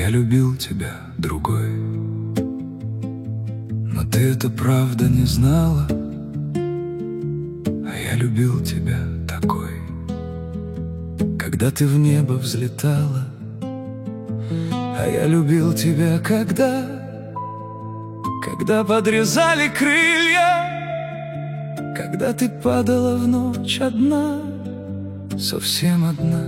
я любил тебя другой. Но ты это правда не знала, а я любил тебя такой. Когда ты в небо взлетала, а я любил тебя когда подрезали крылья, когда ты падала в ночь одна, совсем одна,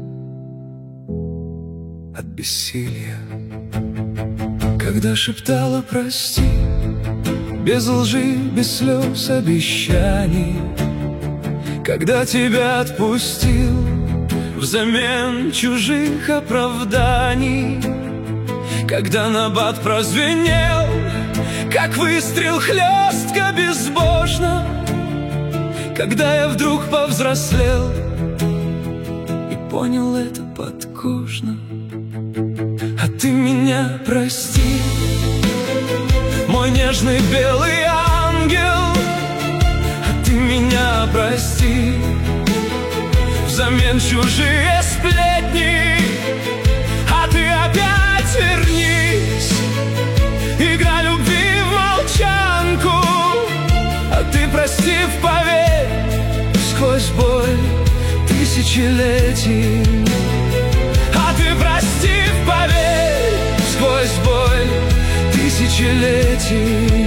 от бессилия. Когда шептала прости, без лжи, без слез обещаний, когда тебя отпустил взамен чужих оправданий, когда набат прозвенел, как выстрел хлестко безбожно, когда я вдруг повзрослел и понял это подкожно. А ты меня прости, мой нежный белый ангел, а ты меня прости, взамен чужие сплетни, а ты опять вернись. Игра любви в молчанку, а ты, простив, поверь, сквозь боль тысячелетий. А ты, простив, поверь, сквозь боль тысячелетий.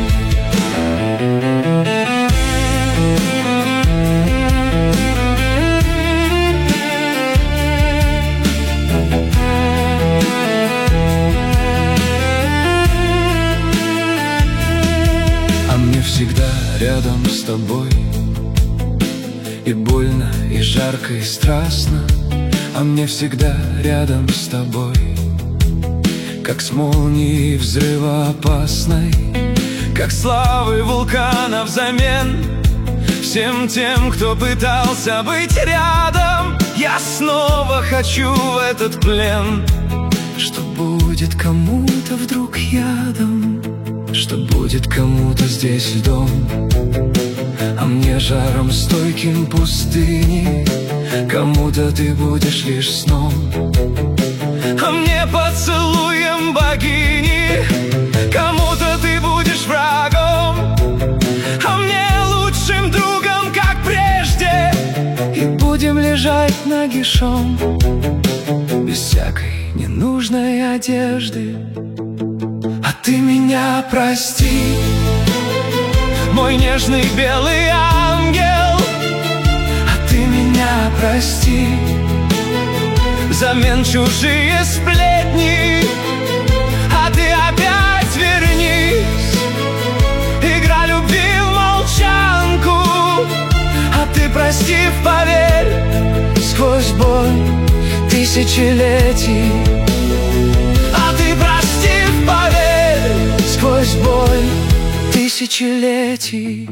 Всегда рядом с тобой, и больно, и жарко, и страстно. А мне всегда рядом с тобой, как с молнией взрывоопасной, как славой вулкана взамен всем тем, кто пытался быть рядом. Я снова хочу в этот плен, что будет кому-то вдруг ядом, что будет кому-то здесь льдом, а мне жаром стойким пустыни, кому-то ты будешь лишь сном, а мне поцелуем богини, кому-то ты будешь врагом, а мне лучшим другом, как прежде, и будем лежать нагишом, без всякой ненужной одежды. А ты меня прости, мой нежный белый ангел, а ты меня прости, взамен чужие сплетни, а ты опять вернись. Игра любви в молчанку, а ты, простив, поверь, сквозь боль тысячелетий. А ты, простив, поверь, сквозь боль тысячелетий.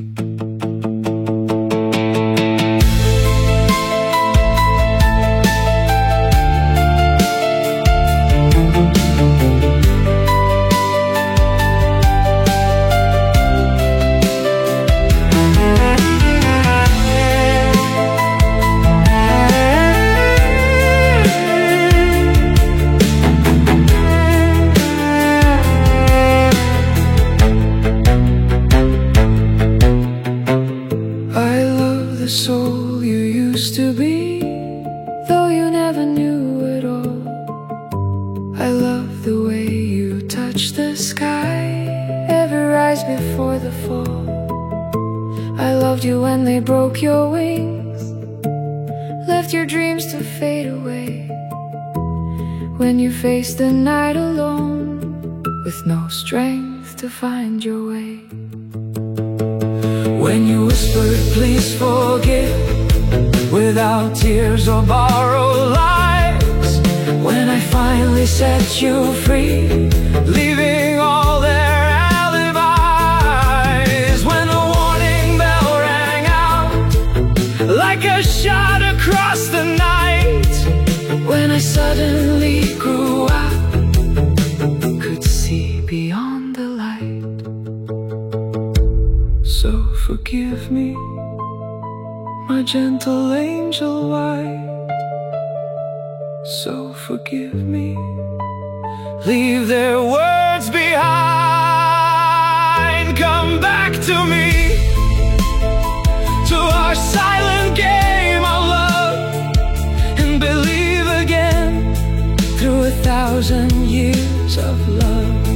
The soul you used to be, though you never knew it all. I love the way you touch the sky, every rise before the fall. I loved you when they broke your wings, left your dreams to fade away, when you faced the night alone, with no strength to find your way. When you whispered, please forgive, without tears or borrowed lies. When I finally set you free, leaving all their alibis. When the warning bell rang out, like a shot across the night. When I suddenly grew up, could see beyond the light. So forgive me, my gentle angel white. So forgive me, leave their words behind. Come back to me, to our silent game of love, and believe again through 1,000 years of love.